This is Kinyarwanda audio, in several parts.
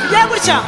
tugiye gutya.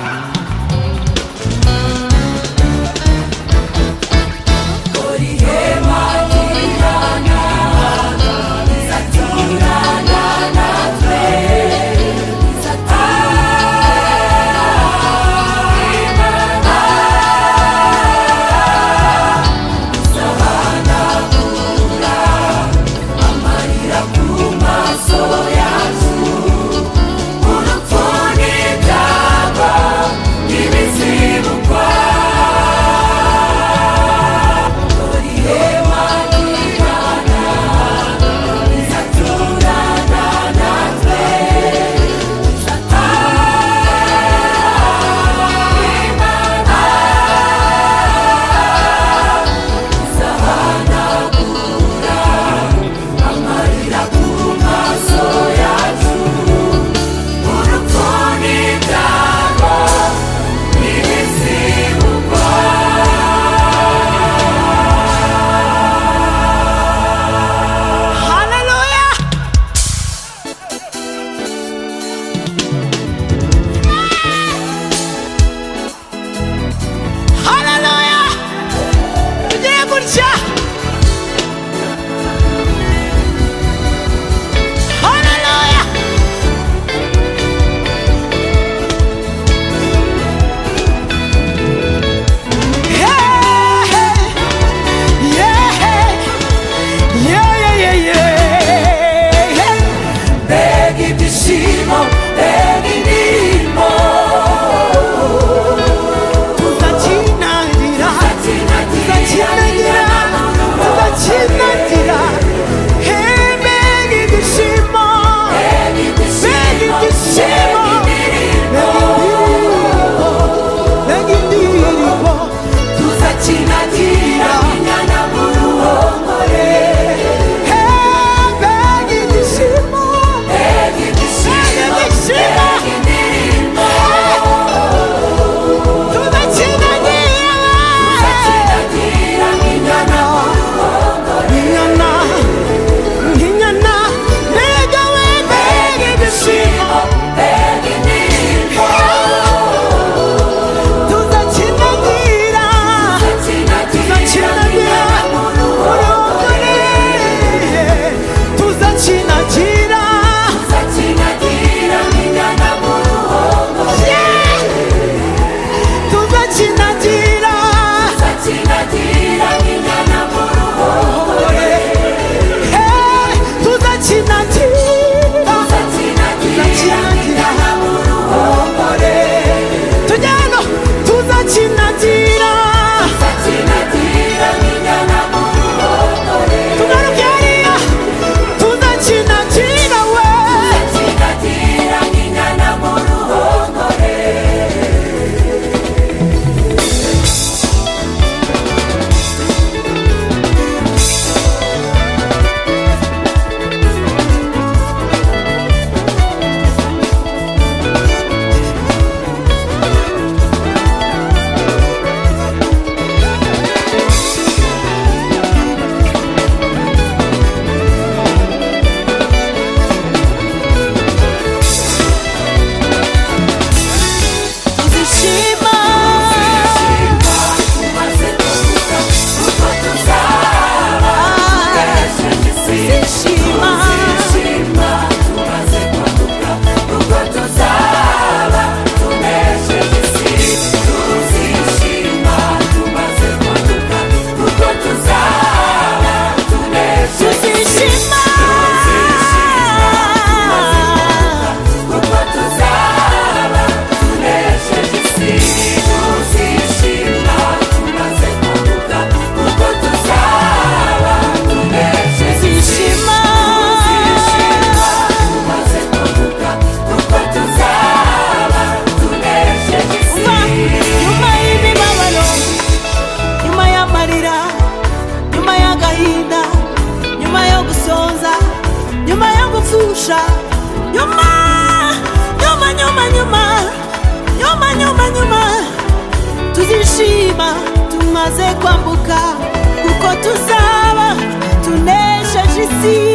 tuzishima tumaze kwambuka kuko tuzaba tunesheje isi.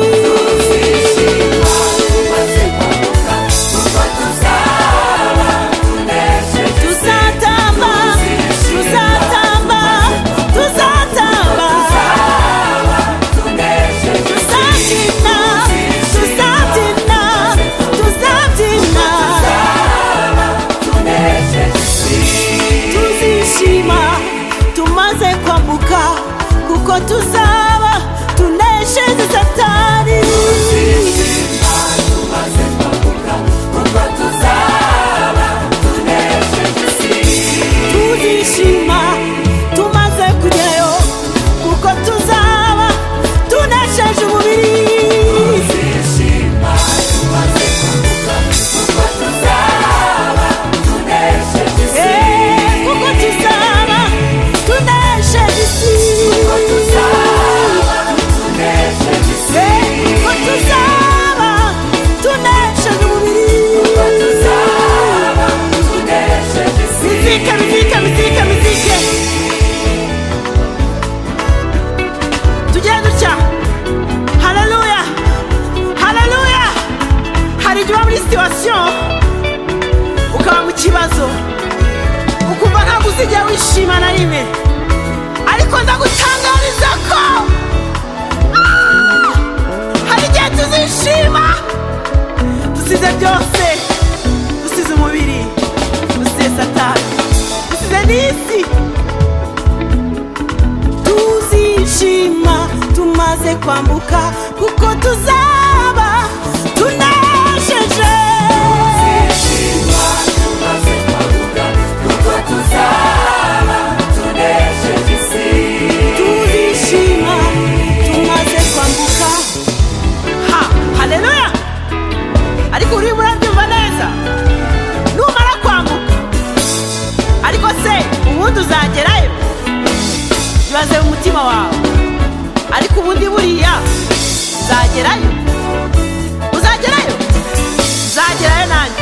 Tuzishima tumaze kwambuka kuko tuzaba tunesheje isi. situation ukaba mu kibazo ukumva ntabwo uzigera wishima na rimwe, ariko ndagutangariza ko hari igihe tuzishima dusize byose, dusize umubiri, dusize Satani, dusize n'isi. Tuzishima tumaze kwambuka kuko tuzaba tunesheje. Tuzishima tumaze kwambuka kuko tuzaba tunesheje isi. Tuzishima tumaze kwambuka. Haleluya! Ariko uri murabyumva neza, numara kwambuka ariko se ubundi uzagerayo? Bibaze mu mutima wawe, ariko ubundi buriya uzagerayo? Uzagerayo? Uzagerayo nanjye.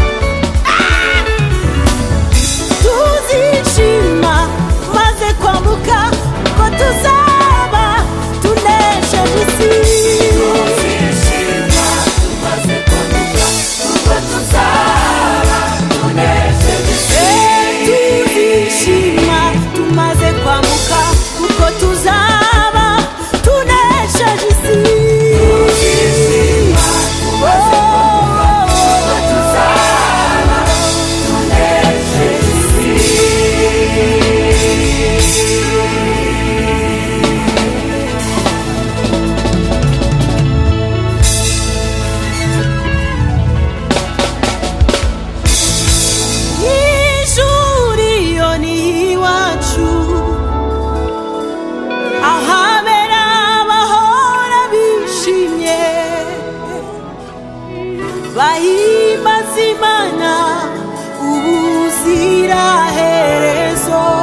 Tuzishima maze kwambuka ko tuzaba tunesheje isi. Tuzishima maze kwambuka ko tuzaba tunesheje isi. Tuzishima tumaze kwambuka kuko tuzaba tunesheje isi. Tuzishima tumaze kwambuka kuko tuzaba tunesheje isi. Ijuru iyo ni iwacu, ahabera abahora bishimye bahimbaza Imana ubuziraherezo.